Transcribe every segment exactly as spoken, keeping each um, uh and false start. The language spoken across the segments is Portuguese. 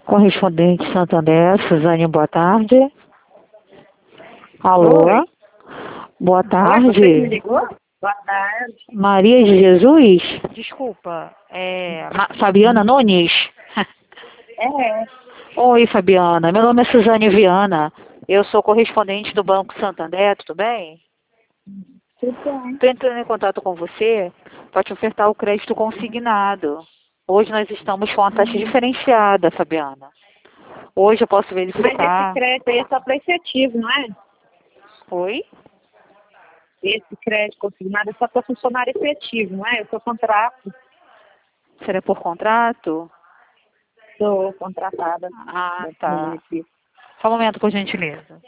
Correspondente Santander, Suzane, boa tarde. Alô? Oi. Boa Oi, tarde. você que me ligou? Boa tarde. Maria de Jesus? Desculpa, é Ma- Fabiana Nunes? É, Oi, Fabiana. Meu nome é Suzane Viana. Eu sou correspondente do Banco Santander, tudo bem? tudo bem. Estou entrando em contato com você para te ofertar o crédito consignado. Hoje nós estamos com uma taxa diferenciada, Fabiana. Hoje eu posso Mas esse verificar. crédito aí é só para efetivo, não é? Oi? Esse crédito consignado é só para funcionário efetivo, não é? Eu sou contrato, Será por contrato? sou contratada Ah, dentro do tá. município. Só um momento, por gentileza.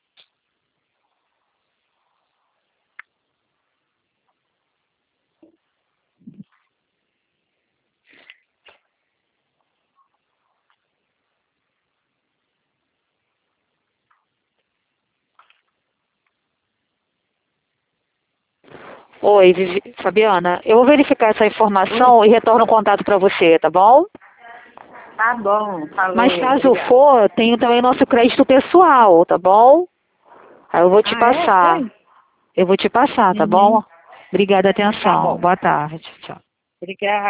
Oi, Vivi- Fabiana. Eu vou verificar essa informação e retorno o contato para você, tá bom? Tá bom, Mas falou, caso obrigada. for, tenho também nosso crédito pessoal, tá bom? Aí eu vou te Ah, é? passar. Tem? Eu vou te passar, tá Uhum. bom? Obrigada, Tá atenção. bom. Boa tarde. Tchau. Obrigada.